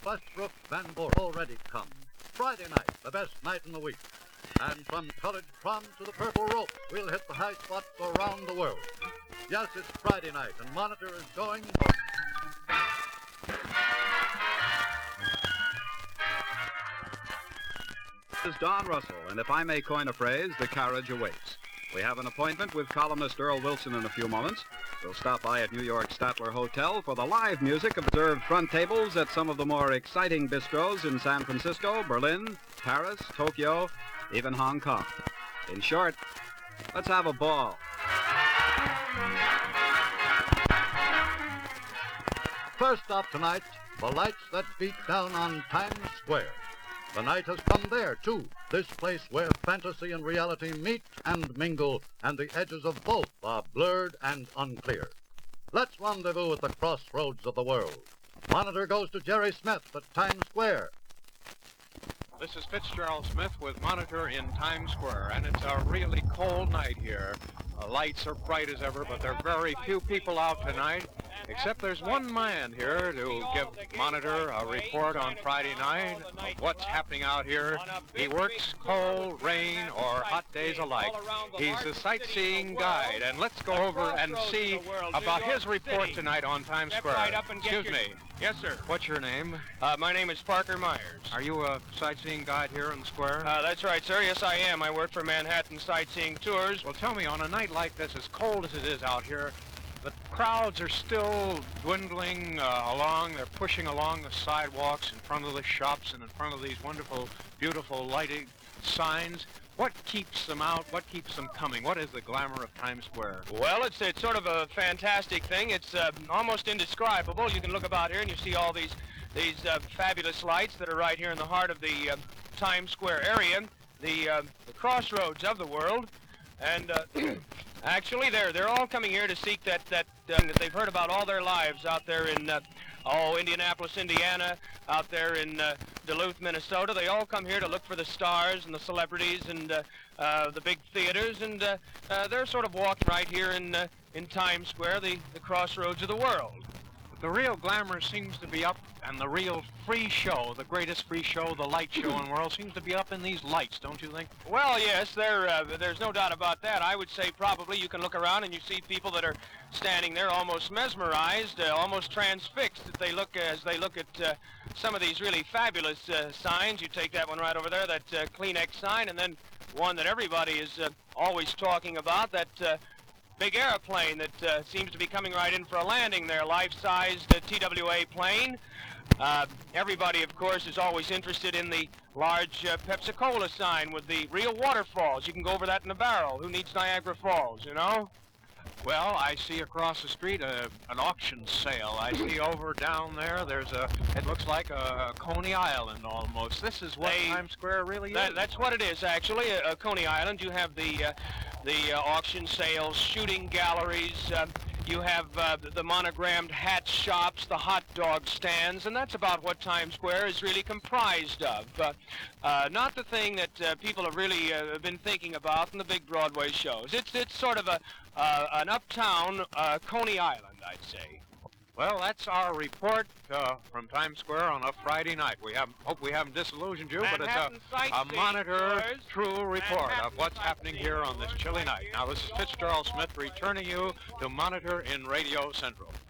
Westbrook Van Bort already come. Friday night, the best night in the week. And from college prom to the purple rope, we'll hit the high spots around the world. Yes, it's Friday night, and Monitor is going for... This is Don Russell, and if I may coin a phrase, the carriage awaits. We have an appointment with columnist Earl Wilson in a few moments. We'll stop by at New York's Statler Hotel for the live music of reserved front tables at some of the more exciting bistros in San Francisco, Berlin, Paris, Tokyo, even Hong Kong. In short, let's have a ball. First stop tonight, the lights that beat down on Times Square. The night has come there, too, this place where fantasy and reality meet and mingle, and the edges of both are blurred and unclear. Let's rendezvous at the crossroads of the world. Monitor goes to Jerry Smith at Times Square. This is Fitzgerald Smith with Monitor in Times Square, and it's a really cold night here. The lights are bright as ever, but there are very few people out tonight, except there's one man here to give Monitor a report on Friday night of what's happening out here. He works cold, rain, or hot days alike. He's a sightseeing guide, and let's go over and see about his report tonight on Times Square. Excuse me. Yes, sir. What's your name? My name is Parker Myers. Are you a sightseeing guide here in the square? That's right, sir. Yes, I am. I work for Manhattan Sightseeing Tours. Well, tell me, on a night like this, as cold as it is out here, the crowds are still dwindling along. They're pushing along the sidewalks in front of the shops and in front of these wonderful, beautiful lighted signs. What keeps them out? What keeps them coming? What is the glamour of Times Square? Well, it's sort of a fantastic thing. It's almost indescribable. You can look about here and you see all these fabulous lights that are right here in the heart of the Times Square area, the crossroads of the world. And actually, they're all coming here to seek that they've heard about all their lives out there in Indianapolis, Indiana, out there in Duluth, Minnesota. They all come here to look for the stars and the celebrities and the big theaters, and they're sort of walking right here in Times Square, the crossroads of the world. The real glamour seems to be up, and the real free show, the greatest free show, the light show in the world, seems to be up in these lights, don't you think? Well, yes, there's no doubt about that. I would say probably you can look around and you see people that are standing there almost mesmerized, almost transfixed as they look at some of these really fabulous signs. You take that one right over there, that Kleenex sign, and then one that everybody is always talking about, that big airplane that seems to be coming right in for a landing there, life-sized TWA plane. Everybody, of course, is always interested in the large Pepsi-Cola sign with the real waterfalls. You can go over that in a barrel. Who needs Niagara Falls, you know? Well, I see across the street an auction sale. I see over down there, it looks like a Coney Island almost. This is what Times Square really is. That's what it is, actually, Coney Island. You have the auction sales, shooting galleries, you have the monogrammed hat shops, the hot dog stands, and that's about what Times Square is really comprised of. Not the thing that people have really been thinking about in the big Broadway shows. It's sort of an uptown Coney Island, I'd say. Well, that's our report from Times Square on a Friday night. Hope we haven't disillusioned you, but it's a Monitor true report of what's happening here on this chilly night. Now, this is Fitzgerald Smith returning you to Monitor in Radio Central.